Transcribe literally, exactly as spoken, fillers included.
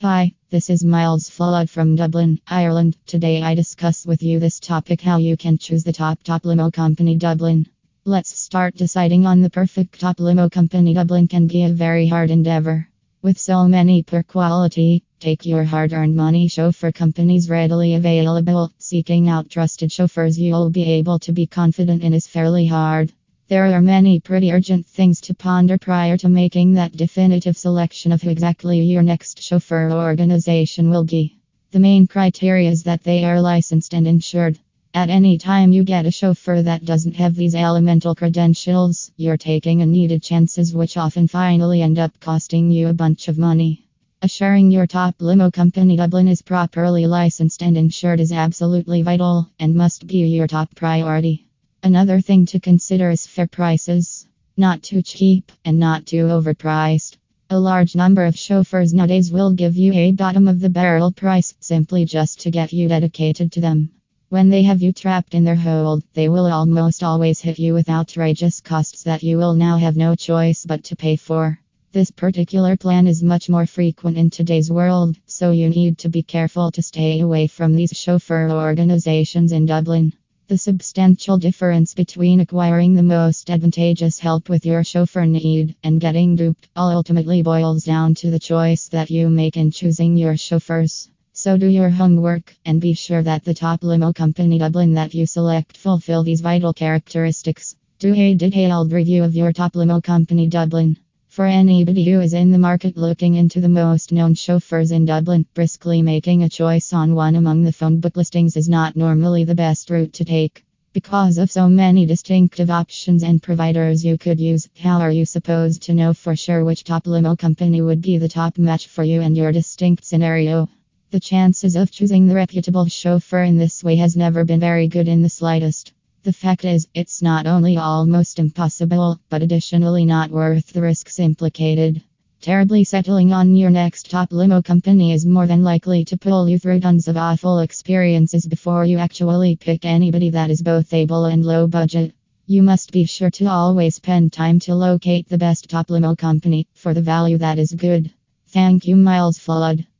Hi, this is Miles Flood from Dublin, Ireland. Today I discuss with you this topic: how you can choose the top top limo company Dublin. Let's start. Deciding on the perfect top limo company Dublin can be a very hard endeavor. With so many per quality, take your hard-earned money chauffeur companies readily available, seeking out trusted chauffeurs you'll be able to be confident in is fairly hard. There are many pretty urgent things to ponder prior to making that definitive selection of who exactly your next chauffeur organization will be. The main criteria is that they are licensed and insured. At any time you get a chauffeur that doesn't have these elemental credentials, you're taking unneeded chances which often finally end up costing you a bunch of money. Assuring your top limo company Dublin is properly licensed and insured is absolutely vital and must be your top priority. Another thing to consider is fair prices. Not too cheap and not too overpriced. A large number of chauffeurs nowadays will give you a bottom of the barrel price simply just to get you dedicated to them. When they have you trapped in their hold, they will almost always hit you with outrageous costs that you will now have no choice but to pay for. This particular plan is much more frequent in today's world, so you need to be careful to stay away from these chauffeur organizations in Dublin. The substantial difference between acquiring the most advantageous help with your chauffeur need and getting duped ultimately boils down to the choice that you make in choosing your chauffeurs. So do your homework and be sure that the top limo company Dublin that you select fulfill these vital characteristics. Do a detailed review of your top limo company Dublin. For anybody who is in the market looking into the most known chauffeurs in Dublin, briskly making a choice on one among the phone book listings is not normally the best route to take. Because of so many distinctive options and providers you could use, how are you supposed to know for sure which top limo company would be the top match for you and your distinct scenario? The chances of choosing the reputable chauffeur in this way has never been very good in the slightest. The fact is, it's not only almost impossible, but additionally not worth the risks implicated. Terribly settling on your next top limo company is more than likely to pull you through tons of awful experiences before you actually pick anybody that is both able and low budget. You must be sure to always spend time to locate the best top limo company for the value that is good. Thank you, Miles Flood.